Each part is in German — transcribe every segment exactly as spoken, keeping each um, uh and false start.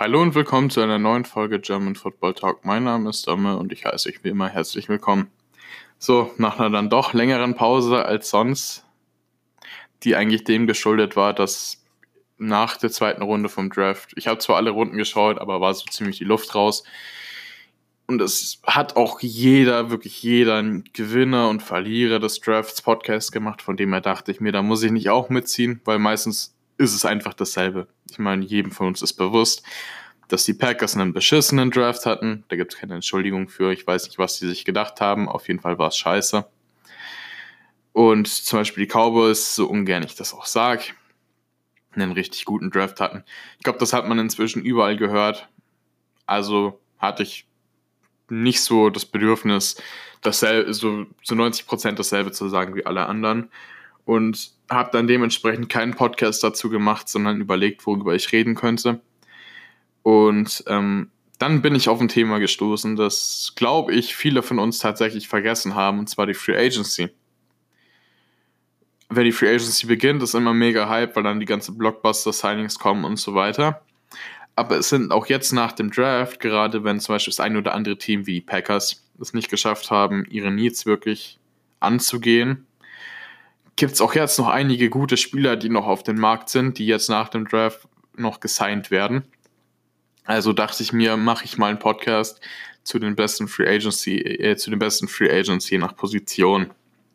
Hallo und willkommen zu einer neuen Folge German Football Talk. Mein Name ist Domme und ich heiße euch wie immer herzlich willkommen. So, nach einer dann doch längeren Pause als sonst, die eigentlich dem geschuldet war, dass nach der zweiten Runde vom Draft, ich habe zwar alle Runden geschaut, aber war so ziemlich die Luft raus. Und es hat auch jeder, wirklich jeder, ein Gewinner und Verlierer des Drafts Podcast gemacht, von dem her dachte ich mir, da muss ich nicht auch mitziehen, weil meistens ist es einfach dasselbe. Ich meine, jedem von uns ist bewusst, dass die Packers einen beschissenen Draft hatten. Da gibt es keine Entschuldigung für. Ich weiß nicht, was die sich gedacht haben. Auf jeden Fall war es scheiße. Und zum Beispiel die Cowboys, so ungern ich das auch sage, einen richtig guten Draft hatten. Ich glaube, das hat man inzwischen überall gehört. Also hatte ich nicht so das Bedürfnis, dasselbe, so zu neunzig Prozent dasselbe zu sagen wie alle anderen. Und habe dann dementsprechend keinen Podcast dazu gemacht, sondern überlegt, worüber ich reden könnte. Und ähm, dann bin ich auf ein Thema gestoßen, das, glaube ich, viele von uns tatsächlich vergessen haben, und zwar die Free Agency. Wenn die Free Agency beginnt, ist immer mega Hype, weil dann die ganzen Blockbuster-Signings kommen und so weiter. Aber es sind auch jetzt nach dem Draft, gerade wenn zum Beispiel das ein oder andere Team wie die Packers es nicht geschafft haben, ihre Needs wirklich anzugehen, gibt es auch jetzt noch einige gute Spieler, die noch auf dem Markt sind, die jetzt nach dem Draft noch gesigned werden. Also dachte ich mir, mache ich mal einen Podcast zu den besten Free Agency, äh, zu den besten Free Agents je nach Position.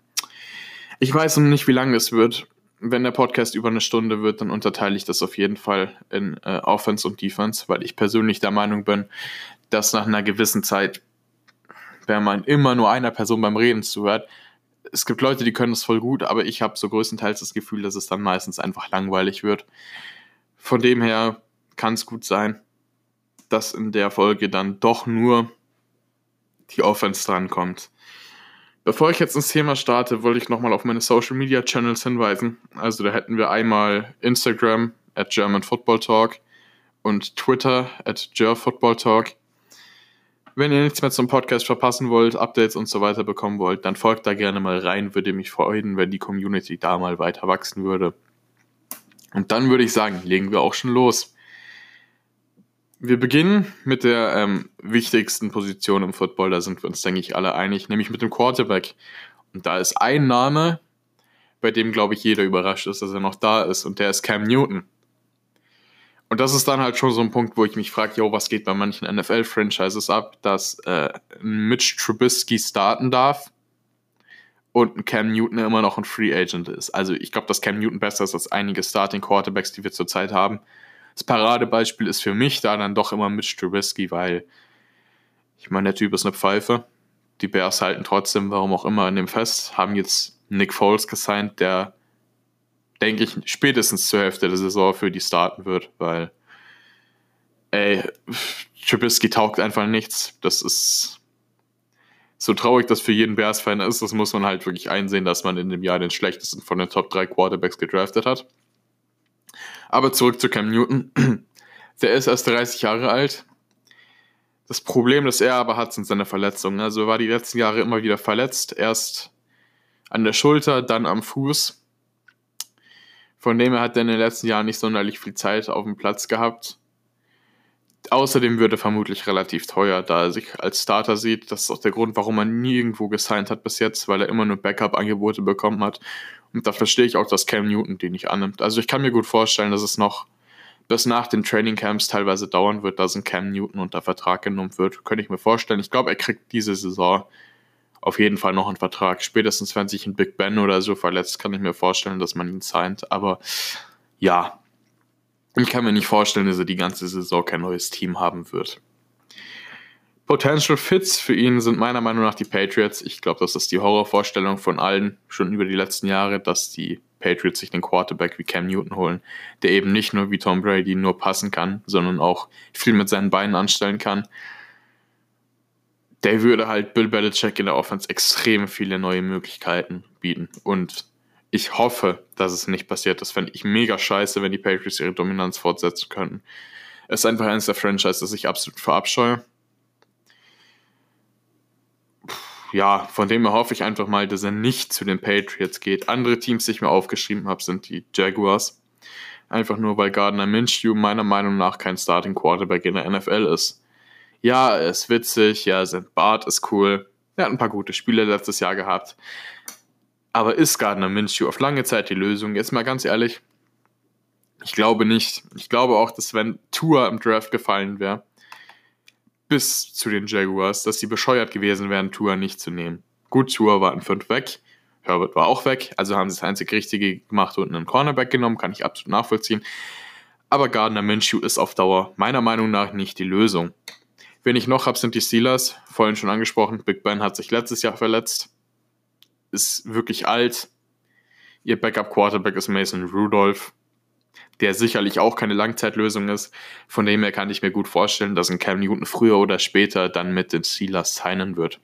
Ich weiß noch nicht, wie lange es wird. Wenn der Podcast über eine Stunde wird, dann unterteile ich das auf jeden Fall in äh, Offense und Defense, weil ich persönlich der Meinung bin, dass nach einer gewissen Zeit, wenn man immer nur einer Person beim Reden zuhört, es gibt Leute, die können das voll gut, aber ich habe so größtenteils das Gefühl, dass es dann meistens einfach langweilig wird. Von dem her kann es gut sein, dass in der Folge dann doch nur die Offense drankommt. Bevor ich jetzt ins Thema starte, wollte ich nochmal auf meine Social Media Channels hinweisen. Also da hätten wir einmal Instagram at German Football Talk und Twitter at Ger Football Talk. Wenn ihr nichts mehr zum Podcast verpassen wollt, Updates und so weiter bekommen wollt, dann folgt da gerne mal rein. Würde mich freuen, wenn die Community da mal weiter wachsen würde. Und dann würde ich sagen, legen wir auch schon los. Wir beginnen mit der ähm, wichtigsten Position im Football, da sind wir uns, denke ich, alle einig, nämlich mit dem Quarterback. Und da ist ein Name, bei dem, glaube ich, jeder überrascht ist, dass er noch da ist, und der ist Cam Newton. Und das ist dann halt schon so ein Punkt, wo ich mich frage, jo, was geht bei manchen N F L-Franchises ab, dass äh, Mitch Trubisky starten darf und ein Cam Newton immer noch ein Free Agent ist. Also ich glaube, dass Cam Newton besser ist als einige Starting Quarterbacks, die wir zurzeit haben. Das Paradebeispiel ist für mich da dann doch immer Mitch Trubisky, weil ich meine, der Typ ist eine Pfeife. Die Bears halten trotzdem, warum auch immer, an dem fest. Haben jetzt Nick Foles gesigned, der, denke ich, spätestens zur Hälfte der Saison für die starten wird, weil ey, Trubisky taugt einfach nichts. Das ist so traurig, dass für jeden Bears-Fan ist. Das muss man halt wirklich einsehen, dass man in dem Jahr den schlechtesten von den Top drei Quarterbacks gedraftet hat. Aber zurück zu Cam Newton. Der ist erst dreißig Jahre alt. Das Problem, das er aber hat, sind seine Verletzungen. Also er war die letzten Jahre immer wieder verletzt. Erst an der Schulter, dann am Fuß. Von dem her hat er in den letzten Jahren nicht sonderlich viel Zeit auf dem Platz gehabt. Außerdem wird er vermutlich relativ teuer, da er sich als Starter sieht. Das ist auch der Grund, warum er nie irgendwo gesigned hat bis jetzt, weil er immer nur Backup-Angebote bekommen hat. Und da verstehe ich auch, dass Cam Newton den nicht annimmt. Also ich kann mir gut vorstellen, dass es noch bis nach den Trainingcamps teilweise dauern wird, dass ein Cam Newton unter Vertrag genommen wird. Könnte ich mir vorstellen. Ich glaube, er kriegt diese Saison auf jeden Fall noch einen Vertrag. Spätestens, wenn sich ein Big Ben oder so verletzt, kann ich mir vorstellen, dass man ihn signed. Aber ja, ich kann mir nicht vorstellen, dass er die ganze Saison kein neues Team haben wird. Potential Fits für ihn sind meiner Meinung nach die Patriots. Ich glaube, das ist die Horrorvorstellung von allen schon über die letzten Jahre, dass die Patriots sich einen Quarterback wie Cam Newton holen, der eben nicht nur wie Tom Brady nur passen kann, sondern auch viel mit seinen Beinen anstellen kann. Der würde halt Bill Belichick in der Offense extrem viele neue Möglichkeiten bieten. Und ich hoffe, dass es nicht passiert. Das fände ich mega scheiße, wenn die Patriots ihre Dominanz fortsetzen könnten. Es ist einfach eines der Franchises, das ich absolut verabscheue. Ja, von dem her hoffe ich einfach mal, dass er nicht zu den Patriots geht. Andere Teams, die ich mir aufgeschrieben habe, sind die Jaguars. Einfach nur, weil Gardner Minshew meiner Meinung nach kein Starting Quarterback in der N F L ist. Ja, er ist witzig, ja, sein Bart ist cool. Er hat ein paar gute Spiele letztes Jahr gehabt. Aber ist Gardner Minshew auf lange Zeit die Lösung? Jetzt mal ganz ehrlich, ich glaube nicht. Ich glaube auch, dass wenn Tua im Draft gefallen wäre, bis zu den Jaguars, dass sie bescheuert gewesen wären, Tua nicht zu nehmen. Gut, Tua war in fünf weg, Herbert war auch weg, also haben sie das einzig Richtige gemacht und einen Cornerback genommen, kann ich absolut nachvollziehen. Aber Gardner Minshew ist auf Dauer meiner Meinung nach nicht die Lösung. Wen ich noch habe, sind die Steelers, vorhin schon angesprochen, Big Ben hat sich letztes Jahr verletzt, ist wirklich alt. Ihr Backup-Quarterback ist Mason Rudolph, der sicherlich auch keine Langzeitlösung ist. Von dem her kann ich mir gut vorstellen, dass ein Cam Newton früher oder später dann mit den Steelers signen wird.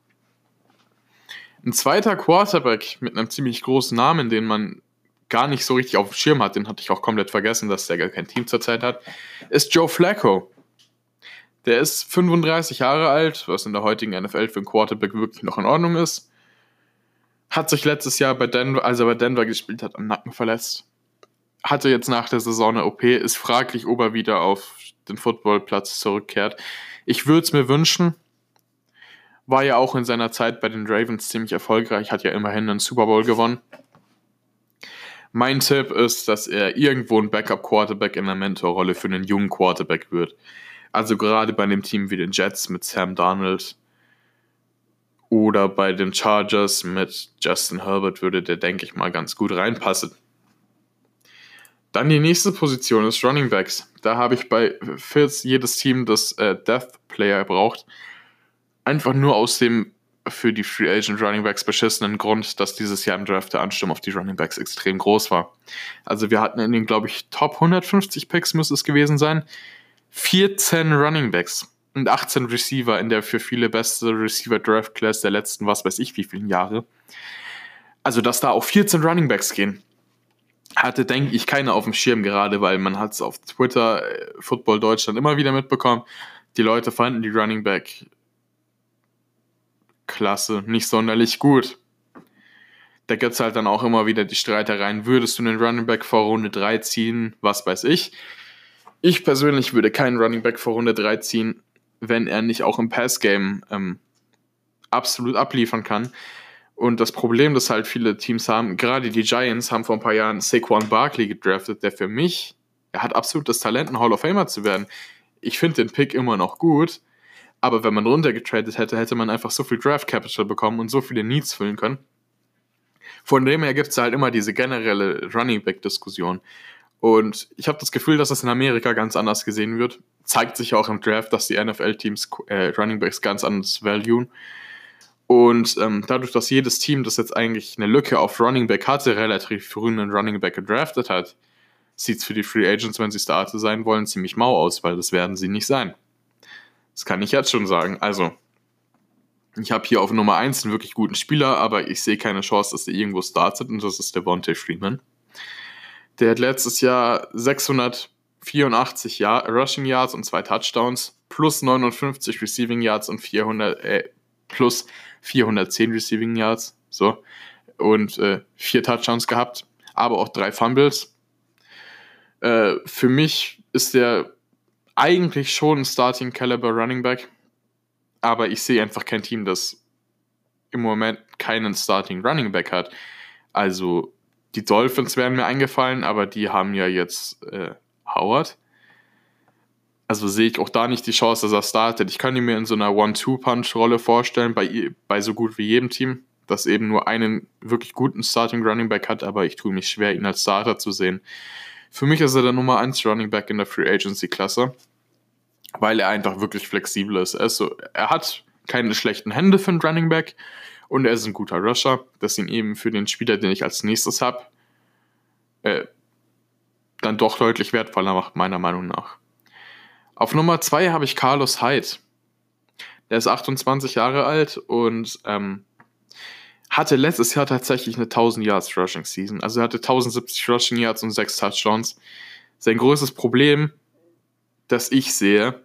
Ein zweiter Quarterback mit einem ziemlich großen Namen, den man gar nicht so richtig auf dem Schirm hat, den hatte ich auch komplett vergessen, dass der gar kein Team zurzeit hat, ist Joe Flacco. Der ist fünfunddreißig Jahre alt, was in der heutigen N F L für einen Quarterback wirklich noch in Ordnung ist. Hat sich letztes Jahr, bei Denver, als er bei Denver gespielt hat, am Nacken verletzt. Hatte jetzt nach der Saison eine O P, ist fraglich, ob er wieder auf den Footballplatz zurückkehrt. Ich würde es mir wünschen. War ja auch in seiner Zeit bei den Ravens ziemlich erfolgreich, hat ja immerhin einen Super Bowl gewonnen. Mein Tipp ist, dass er irgendwo ein Backup-Quarterback in einer Mentorrolle für einen jungen Quarterback wird. Also gerade bei einem Team wie den Jets mit Sam Darnold oder bei den Chargers mit Justin Herbert würde der, denke ich mal, ganz gut reinpassen. Dann die nächste Position ist Running Backs. Da habe ich bei Fitz jedes Team, das äh, Death Player braucht, einfach nur aus dem für die Free Agent Running Backs beschissenen Grund, dass dieses Jahr im Draft der Ansturm auf die Running Backs extrem groß war. Also wir hatten in den, glaube ich, Top hundertfünfzig Picks müsste es gewesen sein, vierzehn Running Backs und achtzehn Receiver in der für viele beste Receiver Draft Class der letzten, was weiß ich, wie vielen Jahre. Also dass da auch vierzehn Running Backs gehen, hatte, denke ich, keiner auf dem Schirm, gerade weil man hat es auf Twitter, äh, Football Deutschland immer wieder mitbekommen. Die Leute fanden die Running Back Klasse nicht sonderlich gut. Da gibt es halt dann auch immer wieder die Streitereien, würdest du einen Running Back vor Runde drei ziehen, was weiß ich. Ich persönlich würde keinen Running Back vor Runde drei ziehen, wenn er nicht auch im Passgame ähm, absolut abliefern kann. Und das Problem, das halt viele Teams haben, gerade die Giants haben vor ein paar Jahren Saquon Barkley gedraftet, der für mich, er hat absolut das Talent, ein Hall of Famer zu werden. Ich finde den Pick immer noch gut, aber wenn man runtergetradet hätte, hätte man einfach so viel Draft Capital bekommen und so viele Needs füllen können. Von dem her gibt es halt immer diese generelle Running Back Diskussion. Und ich habe das Gefühl, dass das in Amerika ganz anders gesehen wird. Zeigt sich auch im Draft, dass die N F L-Teams äh, Running Backs ganz anders valuen. Und ähm, dadurch, dass jedes Team, das jetzt eigentlich eine Lücke auf Running Back hatte, relativ früh einen Running Back gedraftet hat, sieht es für die Free Agents, wenn sie Starter sein wollen, ziemlich mau aus, weil das werden sie nicht sein. Das kann ich jetzt schon sagen. Also, ich habe hier auf Nummer eins einen wirklich guten Spieler, aber ich sehe keine Chance, dass der irgendwo startet, und das ist Devontae Freeman. Der hat letztes Jahr sechshundertvierundachtzig Jahr, Rushing Yards und zwei Touchdowns, plus neunundfünfzig Receiving Yards und vierhundert, äh, plus vierhundertzehn Receiving Yards, so, und äh, vier Touchdowns gehabt, aber auch drei Fumbles. Äh, für mich ist der eigentlich schon ein Starting Caliber Running Back, aber ich sehe einfach kein Team, das im Moment keinen Starting Running Back hat. Also die Dolphins wären mir eingefallen, aber die haben ja jetzt äh, Howard. Also sehe ich auch da nicht die Chance, dass er startet. Ich kann ihn mir in so einer One-Two-Punch-Rolle vorstellen, bei, bei so gut wie jedem Team, das eben nur einen wirklich guten Starting Running Back hat, aber ich tue mich schwer, ihn als Starter zu sehen. Für mich ist er der Nummer eins Running Back in der Free Agency-Klasse, weil er einfach wirklich flexibel ist. Er, ist so, er hat keine schlechten Hände für einen Running Back und er ist ein guter Rusher, das ihn eben für den Spieler, den ich als nächstes habe, äh, dann doch deutlich wertvoller macht, meiner Meinung nach. Auf Nummer zwei habe ich Carlos Hyde. Der ist achtundzwanzig Jahre alt und ähm, hatte letztes Jahr tatsächlich eine tausend Yards Rushing Season. Also er hatte tausendsiebzig Rushing Yards und sechs Touchdowns. Sein größtes Problem, das ich sehe,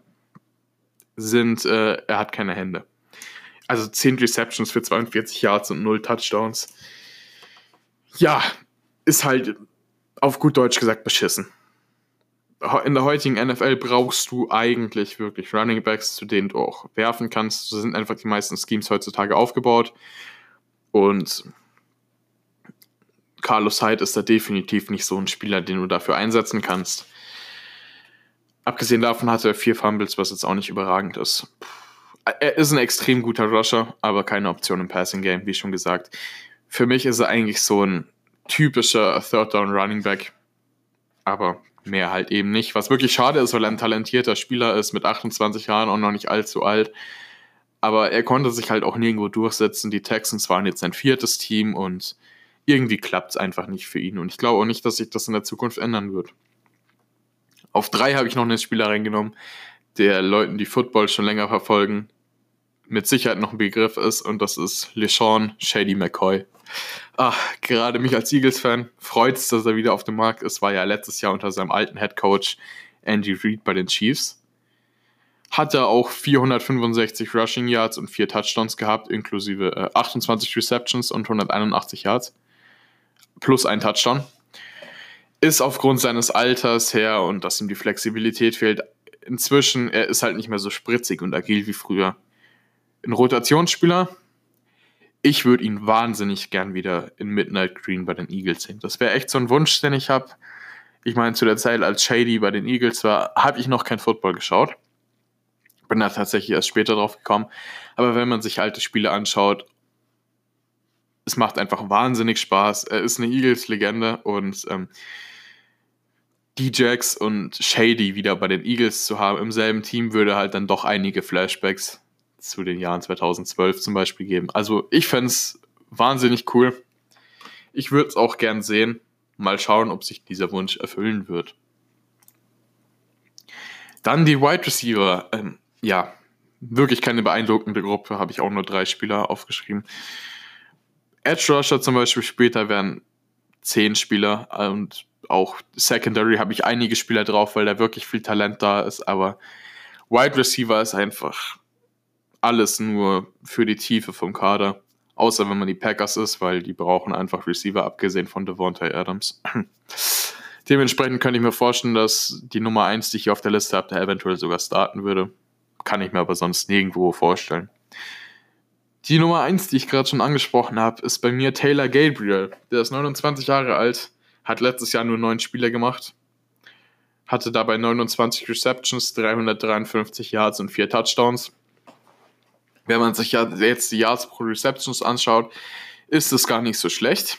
sind, äh, er hat keine Hände. Also zehn Receptions für zweiundvierzig Yards und null Touchdowns. Ja, ist halt auf gut Deutsch gesagt beschissen. In der heutigen N F L brauchst du eigentlich wirklich Running Backs, zu denen du auch werfen kannst. So sind einfach die meisten Schemes heutzutage aufgebaut. Und Carlos Hyde ist da definitiv nicht so ein Spieler, den du dafür einsetzen kannst. Abgesehen davon hatte er vier Fumbles, was jetzt auch nicht überragend ist. Er ist ein extrem guter Rusher, aber keine Option im Passing Game, wie schon gesagt. Für mich ist er eigentlich so ein typischer Third Down Running Back, aber mehr halt eben nicht. Was wirklich schade ist, weil er ein talentierter Spieler ist, mit achtundzwanzig Jahren und noch nicht allzu alt. Aber er konnte sich halt auch nirgendwo durchsetzen. Die Texans waren jetzt sein viertes Team und irgendwie klappt es einfach nicht für ihn. Und ich glaube auch nicht, dass sich das in der Zukunft ändern wird. Auf drei habe ich noch einen Spieler reingenommen, der Leuten, die Football schon länger verfolgen, mit Sicherheit noch ein Begriff ist, und das ist LeSean Shady McCoy. Ach, gerade mich als Eagles-Fan freut es, dass er wieder auf dem Markt ist. War ja letztes Jahr unter seinem alten Headcoach Andy Reid bei den Chiefs. Hat er auch vierhundertfünfundsechzig Rushing Yards und vier Touchdowns gehabt, inklusive äh, achtundzwanzig Receptions und hunderteinundachtzig Yards. Plus ein Touchdown. Ist aufgrund seines Alters her und dass ihm die Flexibilität fehlt, inzwischen, er ist halt nicht mehr so spritzig und agil wie früher. Ein Rotationsspieler, ich würde ihn wahnsinnig gern wieder in Midnight Green bei den Eagles sehen. Das wäre echt so ein Wunsch, den ich habe. Ich meine, zu der Zeit, als Shady bei den Eagles war, habe ich noch kein Football geschaut. Bin da tatsächlich erst später drauf gekommen. Aber wenn man sich alte Spiele anschaut, es macht einfach wahnsinnig Spaß. Er ist eine Eagles-Legende und ähm, D-Jax und Shady wieder bei den Eagles zu haben im selben Team würde halt dann doch einige Flashbacks zu den Jahren zweitausendzwölf zum Beispiel geben. Also ich fände es wahnsinnig cool. Ich würde es auch gern sehen. Mal schauen, ob sich dieser Wunsch erfüllen wird. Dann die Wide Receiver. Ähm, ja, wirklich keine beeindruckende Gruppe. Habe ich auch nur drei Spieler aufgeschrieben. Edge Rusher zum Beispiel später wären zehn Spieler. Und auch Secondary habe ich einige Spieler drauf, weil da wirklich viel Talent da ist. Aber Wide Receiver ist einfach alles nur für die Tiefe vom Kader. Außer wenn man die Packers ist, weil die brauchen einfach Receiver, abgesehen von Devontae Adams. Dementsprechend könnte ich mir vorstellen, dass die Nummer eins, die ich hier auf der Liste habe, da eventuell sogar starten würde. Kann ich mir aber sonst nirgendwo vorstellen. Die Nummer eins, die ich gerade schon angesprochen habe, ist bei mir Taylor Gabriel. Der ist neunundzwanzig Jahre alt, hat letztes Jahr nur neun Spiele gemacht, hatte dabei neunundzwanzig Receptions, dreihundertdreiundfünfzig Yards und vier Touchdowns. Wenn man sich ja jetzt die Yards pro Receptions anschaut, ist es gar nicht so schlecht.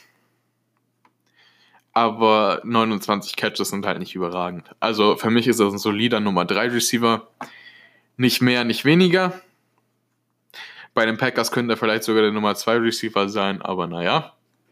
Aber neunundzwanzig Catches sind halt nicht überragend. Also für mich ist das ein solider Nummer drei Receiver. Nicht mehr, nicht weniger. Bei den Packers könnte er vielleicht sogar der Nummer zwei Receiver sein, aber naja.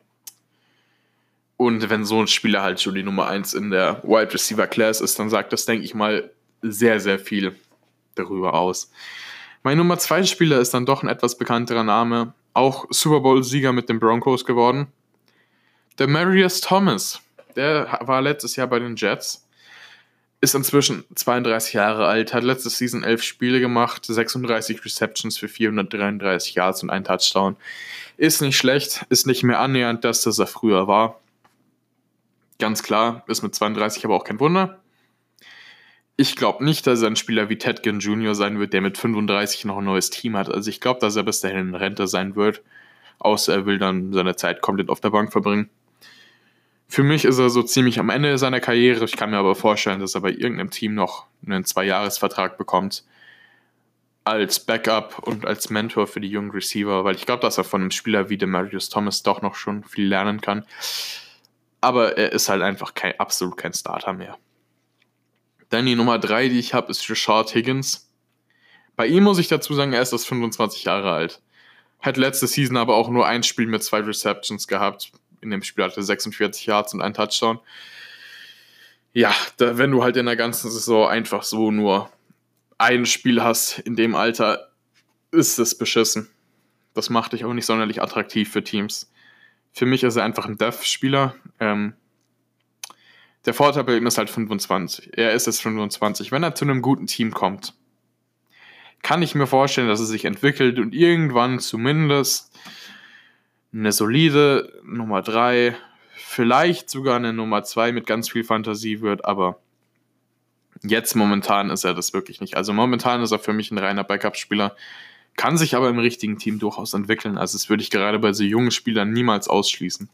Und wenn so ein Spieler halt schon die Nummer eins in der Wide Receiver Class ist, dann sagt das, denke ich mal, sehr, sehr viel darüber aus. Mein Nummer zwei Spieler ist dann doch ein etwas bekannterer Name, auch Super Bowl-Sieger mit den Broncos geworden. Demaryius Thomas, der war letztes Jahr bei den Jets, ist inzwischen zweiunddreißig Jahre alt, hat letzte Season elf Spiele gemacht, sechsunddreißig Receptions für vierhundertdreiunddreißig Yards und ein Touchdown. Ist nicht schlecht, ist nicht mehr annähernd das, das er früher war. Ganz klar, ist mit zweiunddreißig aber auch kein Wunder. Ich glaube nicht, dass er ein Spieler wie Ted Ginn Junior sein wird, der mit fünfunddreißig noch ein neues Team hat. Also ich glaube, dass er bis dahin in Rente sein wird. Außer er will dann seine Zeit komplett auf der Bank verbringen. Für mich ist er so ziemlich am Ende seiner Karriere. Ich kann mir aber vorstellen, dass er bei irgendeinem Team noch einen Zwei-Jahres-Vertrag bekommt. Als Backup und als Mentor für die jungen Receiver. Weil ich glaube, dass er von einem Spieler wie Demaryius Thomas doch noch schon viel lernen kann. Aber er ist halt einfach kein, absolut kein Starter mehr. Dann die Nummer drei, die ich habe, ist Rashard Higgins. Bei ihm muss ich dazu sagen, er ist erst fünfundzwanzig Jahre alt. Hat letzte Season aber auch nur ein Spiel mit zwei Receptions gehabt. In dem Spiel hatte er sechsundvierzig Yards und ein Touchdown. Ja, da, wenn du halt in der ganzen Saison einfach so nur ein Spiel hast in dem Alter, ist es beschissen. Das macht dich auch nicht sonderlich attraktiv für Teams. Für mich ist er einfach ein Dev-Spieler. Ähm, Der Vorteil bei ihm ist halt fünfundzwanzig. Er ist jetzt fünfundzwanzig. Wenn er zu einem guten Team kommt, kann ich mir vorstellen, dass er sich entwickelt und irgendwann zumindest eine solide Nummer drei, vielleicht sogar eine Nummer zwei mit ganz viel Fantasie wird, aber jetzt momentan ist er das wirklich nicht. Also momentan ist er für mich ein reiner Backup-Spieler, kann sich aber im richtigen Team durchaus entwickeln. Also das würde ich gerade bei so jungen Spielern niemals ausschließen.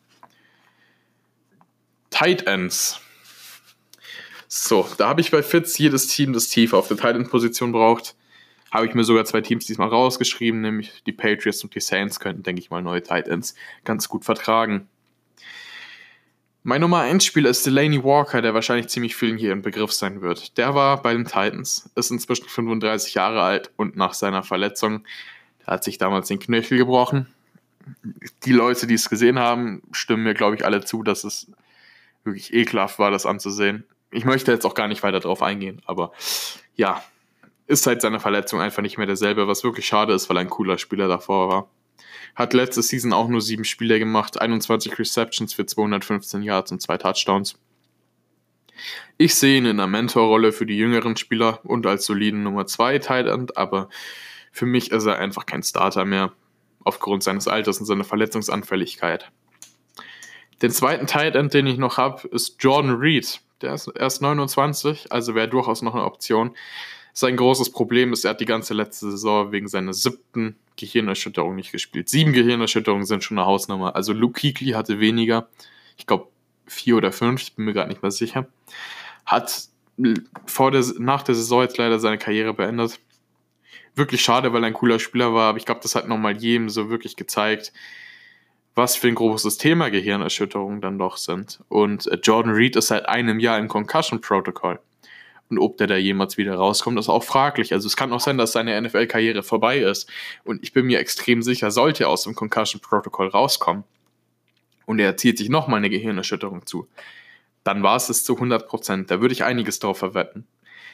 Tight Ends. So, da habe ich bei Fitz jedes Team, das tiefer auf der Tight End-Position braucht. Habe ich mir sogar zwei Teams diesmal rausgeschrieben, nämlich die Patriots und die Saints könnten, denke ich mal, neue Tight Ends ganz gut vertragen. Mein Nummer eins Spieler ist Delanie Walker, der wahrscheinlich ziemlich vielen hier im Begriff sein wird. Der war bei den Titans, ist inzwischen fünfunddreißig Jahre alt und nach seiner Verletzung, der hat sich damals den Knöchel gebrochen. Die Leute, die es gesehen haben, stimmen mir, glaube ich, alle zu, dass es wirklich ekelhaft war, das anzusehen. Ich möchte jetzt auch gar nicht weiter drauf eingehen, aber ja, ist seit seiner Verletzung einfach nicht mehr derselbe, was wirklich schade ist, weil er ein cooler Spieler davor war. Hat letzte Season auch nur sieben Spiele gemacht, einundzwanzig Receptions für zweihundertfünfzehn Yards und zwei Touchdowns. Ich sehe ihn in einer Mentorrolle für die jüngeren Spieler und als soliden Nummer zwei Tight End, aber für mich ist er einfach kein Starter mehr, aufgrund seines Alters und seiner Verletzungsanfälligkeit. Den zweiten Tight End, den ich noch habe, ist Jordan Reed. Der ist erst neunundzwanzig, also wäre durchaus noch eine Option. Sein großes Problem ist, er hat die ganze letzte Saison wegen seiner siebten Gehirnerschütterung nicht gespielt. Sieben Gehirnerschütterungen sind schon eine Hausnummer. Also Luke Kuechly hatte weniger. Ich glaube vier oder fünf, ich bin mir gerade nicht mehr sicher. Hat vor der, nach der Saison jetzt leider seine Karriere beendet. Wirklich schade, weil er ein cooler Spieler war, aber ich glaube, das hat nochmal jedem so wirklich gezeigt, was für ein großes Thema Gehirnerschütterungen dann doch sind. Und Jordan Reed ist seit einem Jahr im Concussion-Protokoll. Und ob der da jemals wieder rauskommt, ist auch fraglich. Also es kann auch sein, dass seine N F L-Karriere vorbei ist. Und ich bin mir extrem sicher, sollte er aus dem Concussion-Protokoll rauskommen und er zieht sich nochmal eine Gehirnerschütterung zu, dann war es es zu hundert Prozent. Da würde ich einiges drauf verwetten.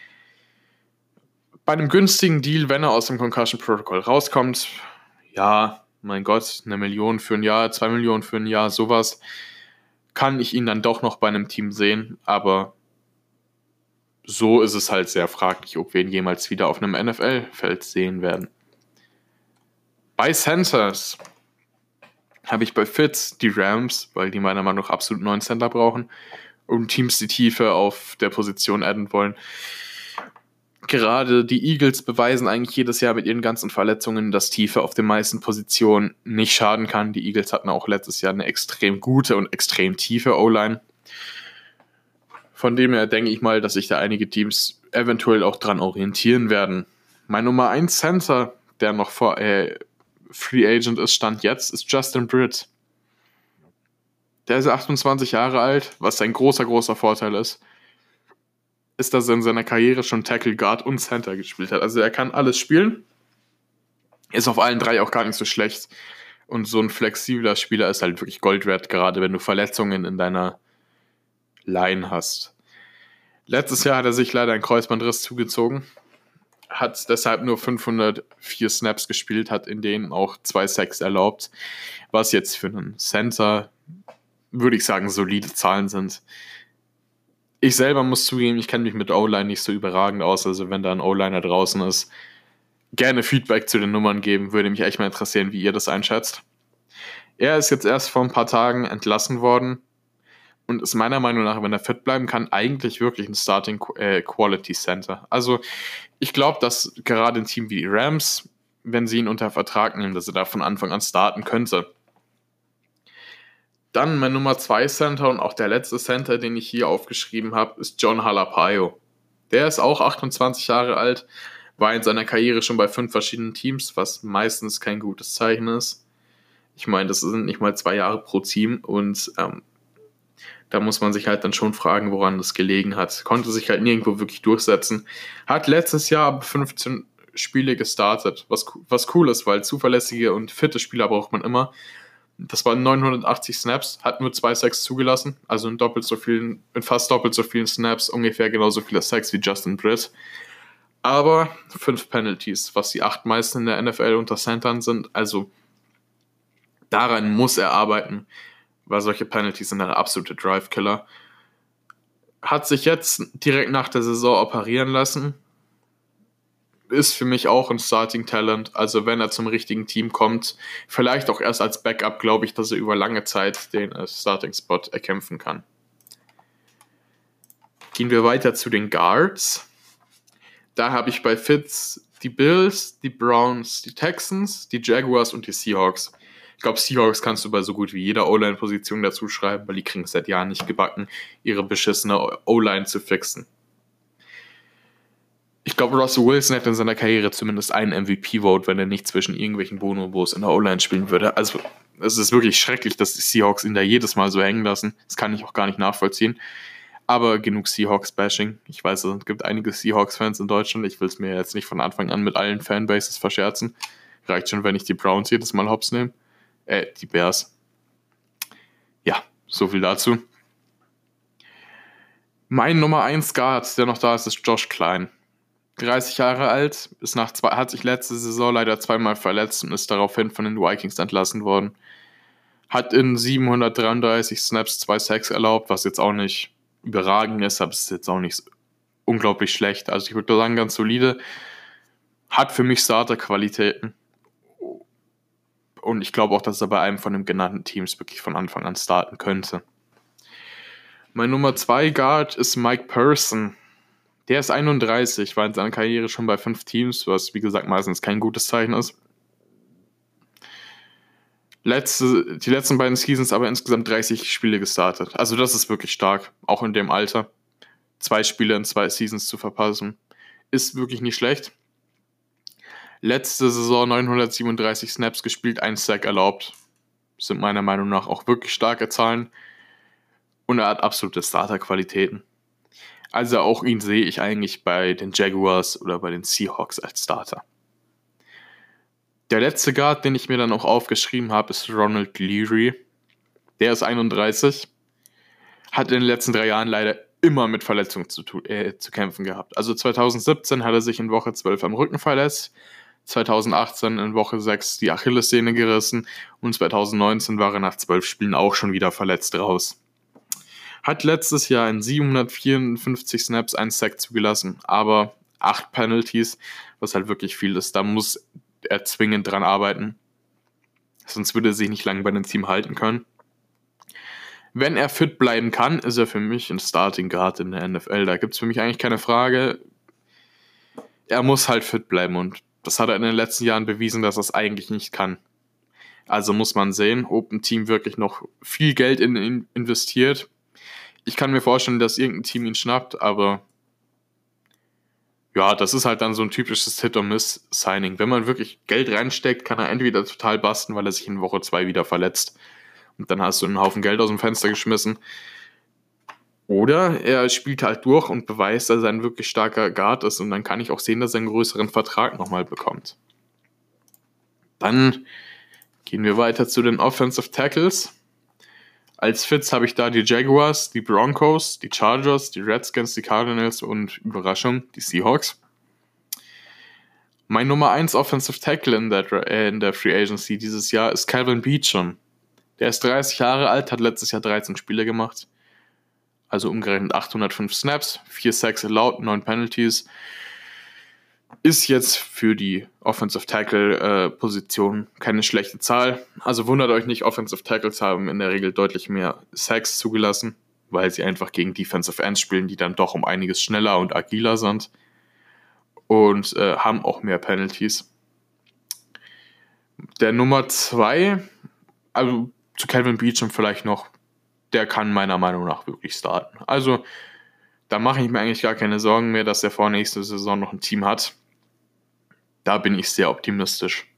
Bei einem günstigen Deal, wenn er aus dem Concussion-Protokoll rauskommt, ja, mein Gott, eine Million für ein Jahr, zwei Millionen für ein Jahr, sowas, kann ich ihn dann doch noch bei einem Team sehen, aber so ist es halt sehr fraglich, ob wir ihn jemals wieder auf einem N F L-Feld sehen werden. Bei Centers habe ich bei Fitz die Rams, weil die meiner Meinung nach absolut neuen Center brauchen und Teams die Tiefe auf der Position adden wollen. Gerade die Eagles beweisen eigentlich jedes Jahr mit ihren ganzen Verletzungen, dass Tiefe auf den meisten Positionen nicht schaden kann. Die Eagles hatten auch letztes Jahr eine extrem gute und extrem tiefe O-Line. Von dem her denke ich mal, dass sich da einige Teams eventuell auch dran orientieren werden. Mein Nummer eins Center, der noch vor äh, Free Agent ist, Stand jetzt, ist Justin Britt. Der ist achtundzwanzig Jahre alt, was ein großer, großer Vorteil ist, ist, dass er in seiner Karriere schon Tackle, Guard und Center gespielt hat. Also er kann alles spielen, ist auf allen drei auch gar nicht so schlecht. Und so ein flexibler Spieler ist halt wirklich Gold wert, gerade wenn du Verletzungen in deiner Line hast. Letztes Jahr hat er sich leider einen Kreuzbandriss zugezogen, hat deshalb nur fünfhundertvier Snaps gespielt, hat in denen auch zwei Sacks erlaubt, was jetzt für einen Center, würde ich sagen, solide Zahlen sind. Ich selber muss zugeben, ich kenne mich mit O-Line nicht so überragend aus, also wenn da ein O-Liner draußen ist, gerne Feedback zu den Nummern geben, würde mich echt mal interessieren, wie ihr das einschätzt. Er ist jetzt erst vor ein paar Tagen entlassen worden und ist meiner Meinung nach, wenn er fit bleiben kann, eigentlich wirklich ein Starting äh, Quality Center. Also ich glaube, dass gerade ein Team wie die Rams, wenn sie ihn unter Vertrag nehmen, dass er da von Anfang an starten könnte. Dann mein Nummer zwei Center und auch der letzte Center, den ich hier aufgeschrieben habe, ist John Halapio. Der ist auch achtundzwanzig Jahre alt, war in seiner Karriere schon bei fünf verschiedenen Teams, was meistens kein gutes Zeichen ist. Ich meine, das sind nicht mal zwei Jahre pro Team und ähm, da muss man sich halt dann schon fragen, woran das gelegen hat. Konnte sich halt nirgendwo wirklich durchsetzen. Hat letztes Jahr aber fünfzehn Spiele gestartet, was, was cool ist, weil zuverlässige und fitte Spieler braucht man immer. Das waren neunhundertachtzig Snaps, hat nur zwei Sacks zugelassen, also in doppelt so vielen, in fast doppelt so vielen Snaps, ungefähr genauso viele Sacks wie Justin Britt. Aber fünf Penalties, was die acht meisten in der N F L unter Centern sind, also daran muss er arbeiten, weil solche Penalties sind eine absolute Drive-Killer. Hat sich jetzt direkt nach der Saison operieren lassen. ist für mich auch ein Starting-Talent. Also wenn er zum richtigen Team kommt, vielleicht auch erst als Backup, glaube ich, dass er über lange Zeit den äh, Starting-Spot erkämpfen kann. Gehen wir weiter zu den Guards. Da habe ich bei Fitz die Bills, die Browns, die Texans, die Jaguars und die Seahawks. Ich glaube, Seahawks kannst du bei so gut wie jeder O-Line-Position dazu schreiben, weil die kriegen es seit Jahren nicht gebacken, ihre beschissene O-Line zu fixen. Ich glaube, Russell Wilson hätte in seiner Karriere zumindest einen M V P-Vote, wenn er nicht zwischen irgendwelchen Bonobos in der O-Line spielen würde. Also es ist wirklich schrecklich, dass die Seahawks ihn da jedes Mal so hängen lassen. Das kann ich auch gar nicht nachvollziehen. Aber genug Seahawks-Bashing. Ich weiß, es gibt einige Seahawks-Fans in Deutschland. Ich will es mir jetzt nicht von Anfang an mit allen Fanbases verscherzen. Reicht schon, wenn ich die Browns jedes Mal hops nehme. Äh, die Bears. Ja, so viel dazu. Mein Nummer eins Guard, der noch da ist, ist Josh Klein. dreißig Jahre alt, ist nach zwei, hat sich letzte Saison leider zweimal verletzt und ist daraufhin von den Vikings entlassen worden. Hat in siebenhundertdreiunddreißig Snaps zwei Sacks erlaubt, was jetzt auch nicht überragend ist, aber es ist jetzt auch nicht unglaublich schlecht. Also ich würde sagen, ganz solide. Hat für mich Starter-Qualitäten. Und ich glaube auch, dass er bei einem von den genannten Teams wirklich von Anfang an starten könnte. Mein Nummer zwei Guard ist Mike Person. Der ist einunddreißig, war in seiner Karriere schon bei fünf Teams, was wie gesagt meistens kein gutes Zeichen ist. Letzte, die letzten beiden Seasons aber insgesamt dreißig Spiele gestartet. Also das ist wirklich stark, auch in dem Alter. Zwei Spiele in zwei Seasons zu verpassen, ist wirklich nicht schlecht. Letzte Saison neunhundertsiebenunddreißig Snaps gespielt, ein Sack erlaubt. Sind meiner Meinung nach auch wirklich starke Zahlen. Und er hat absolute Starter-Qualitäten. Also auch ihn sehe ich eigentlich bei den Jaguars oder bei den Seahawks als Starter. Der letzte Guard, den ich mir dann auch aufgeschrieben habe, ist Ronald Leary. Der ist einunddreißig. Hat in den letzten drei Jahren leider immer mit Verletzungen zu, äh, zu kämpfen gehabt. Also zweitausendsiebzehn hat er sich in Woche zwölf am Rücken verletzt. zweitausendachtzehn in Woche sechs die Achillessehne gerissen. Und zweitausendneunzehn war er nach zwölf Spielen auch schon wieder verletzt raus. Hat letztes Jahr in siebenhundertvierundfünfzig Snaps einen Sack zugelassen, aber acht Penalties, was halt wirklich viel ist. Da muss er zwingend dran arbeiten. Sonst würde er sich nicht lange bei dem Team halten können. Wenn er fit bleiben kann, ist er für mich ein Starting Guard in der N F L. Da gibt es für mich eigentlich keine Frage. Er muss halt fit bleiben und das hat er in den letzten Jahren bewiesen, dass er es eigentlich nicht kann. Also muss man sehen, ob ein Team wirklich noch viel Geld in ihn investiert. Ich kann mir vorstellen, dass irgendein Team ihn schnappt, aber ja, das ist halt dann so ein typisches Hit-or-Miss-Signing. Wenn man wirklich Geld reinsteckt, kann er entweder total basten, weil er sich in Woche zwei wieder verletzt und dann hast du einen Haufen Geld aus dem Fenster geschmissen. Oder er spielt halt durch und beweist, dass er ein wirklich starker Guard ist und dann kann ich auch sehen, dass er einen größeren Vertrag nochmal bekommt. Dann gehen wir weiter zu den Offensive Tackles. Als Fits habe ich da die Jaguars, die Broncos, die Chargers, die Redskins, die Cardinals und Überraschung, die Seahawks. Mein Nummer eins Offensive Tackle in der, äh, in der Free Agency dieses Jahr ist Calvin Beachum. Der ist dreißig Jahre alt, hat letztes Jahr dreizehn Spiele gemacht. Also umgerechnet achthundertfünf Snaps, vier Sacks allowed, neun Penalties. Ist jetzt für die Offensive Tackle äh, Position keine schlechte Zahl. Also wundert euch nicht, Offensive Tackles haben in der Regel deutlich mehr Sacks zugelassen, weil sie einfach gegen Defensive Ends spielen, die dann doch um einiges schneller und agiler sind und äh, haben auch mehr Penalties. Der Nummer zwei, also zu Calvin Beachum vielleicht noch, der kann meiner Meinung nach wirklich starten. Also da mache ich mir eigentlich gar keine Sorgen mehr, dass er vor nächster Saison noch ein Team hat. Da bin ich sehr optimistisch.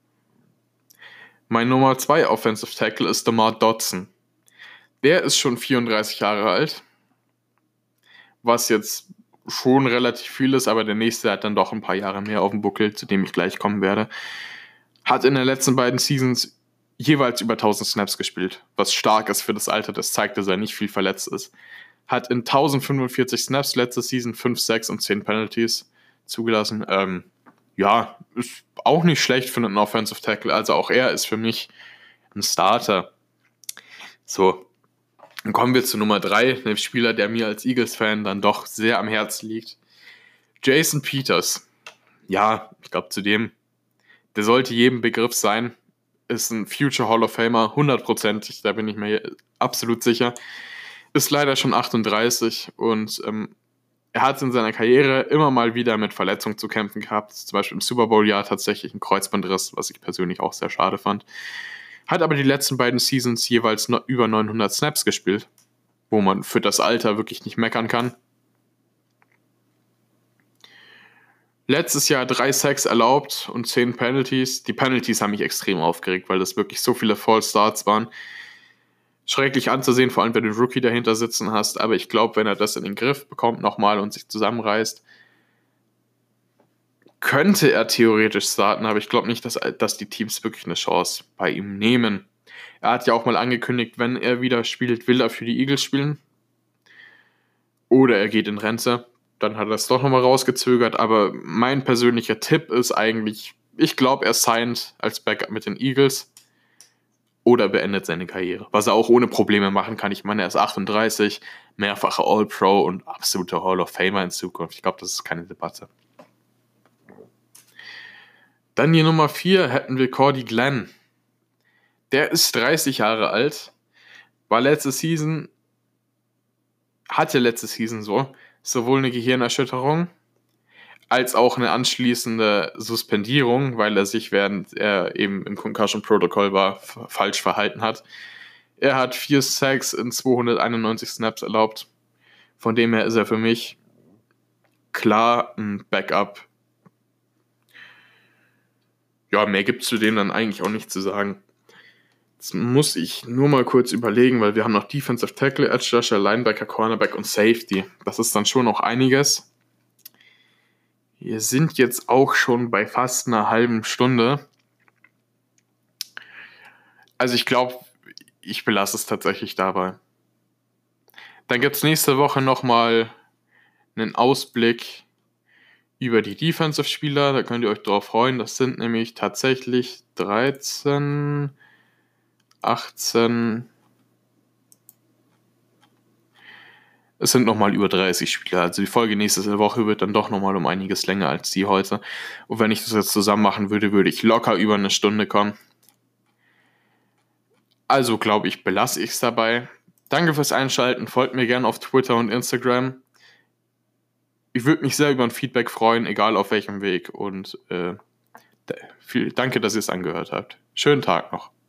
Mein Nummer zwei Offensive Tackle ist DeMar Dotson. Der ist schon vierunddreißig Jahre alt, was jetzt schon relativ viel ist, aber der nächste hat dann doch ein paar Jahre mehr auf dem Buckel, zu dem ich gleich kommen werde. Hat in den letzten beiden Seasons jeweils über tausend Snaps gespielt, was stark ist für das Alter, das zeigt, dass er nicht viel verletzt ist. Hat in tausendfünfundvierzig Snaps letzte Season fünf Sacks und zehn Penalties zugelassen. Ähm, ja, ist auch nicht schlecht für einen Offensive Tackle, also auch er ist für mich ein Starter. So, dann kommen wir zu Nummer drei, einem Spieler, der mir als Eagles-Fan dann doch sehr am Herzen liegt. Jason Peters. ja, ich glaube zudem, der sollte jedem Begriff sein, ist ein Future Hall of Famer, hundertprozentig, da bin ich mir absolut sicher. Ist leider schon achtunddreißig und ähm, er hat in seiner Karriere immer mal wieder mit Verletzungen zu kämpfen gehabt, zum Beispiel im Super Bowl-Jahr tatsächlich ein Kreuzbandriss, was ich persönlich auch sehr schade fand. Hat aber die letzten beiden Seasons jeweils noch über neunhundert Snaps gespielt, wo man für das Alter wirklich nicht meckern kann. Letztes Jahr drei Sacks erlaubt und zehn Penalties. Die Penalties haben mich extrem aufgeregt, weil das wirklich so viele False Starts waren. Schrecklich anzusehen, vor allem wenn du einen Rookie dahinter sitzen hast. Aber ich glaube, wenn er das in den Griff bekommt nochmal und sich zusammenreißt, könnte er theoretisch starten. Aber ich glaube nicht, dass, dass die Teams wirklich eine Chance bei ihm nehmen. Er hat ja auch mal angekündigt, wenn er wieder spielt, will er für die Eagles spielen. Oder er geht in Rente. Dann hat er es doch nochmal rausgezögert. Aber mein persönlicher Tipp ist eigentlich, ich glaube, er signed als Backup mit den Eagles. Oder beendet seine Karriere. Was er auch ohne Probleme machen kann. Ich meine, er ist achtunddreißig, mehrfacher All-Pro und absoluter Hall of Famer in Zukunft. Ich glaube, das ist keine Debatte. Dann die Nummer vier hätten wir Cordy Glenn. Der ist dreißig Jahre alt, war letzte Season, hatte letzte Season so, sowohl eine Gehirnerschütterung als auch eine anschließende Suspendierung, weil er sich, während er eben im Concussion-Protokoll war, f- falsch verhalten hat. Er hat vier Sacks in zweihunderteinundneunzig Snaps erlaubt. Von dem her ist er für mich klar ein Backup. Ja, mehr gibt es zu dem dann eigentlich auch nicht zu sagen. Jetzt muss ich nur mal kurz überlegen, weil wir haben noch Defensive Tackle, Edge Rusher, Linebacker, Cornerback und Safety. Das ist dann schon noch einiges. Wir sind jetzt auch schon bei fast einer halben Stunde. Also ich glaube, ich belasse es tatsächlich dabei. Dann gibt es nächste Woche nochmal einen Ausblick über die Defensive-Spieler. Da könnt ihr euch drauf freuen. Das sind nämlich tatsächlich dreizehn, achtzehn... Es sind nochmal über dreißig Spieler. Also die Folge nächste Woche wird dann doch nochmal um einiges länger als die heute. Und wenn ich das jetzt zusammen machen würde, würde ich locker über eine Stunde kommen. Also glaube ich, belasse ich es dabei. Danke fürs Einschalten. Folgt mir gerne auf Twitter und Instagram. Ich würde mich sehr über ein Feedback freuen, egal auf welchem Weg. Und äh, viel, danke, dass ihr es angehört habt. Schönen Tag noch.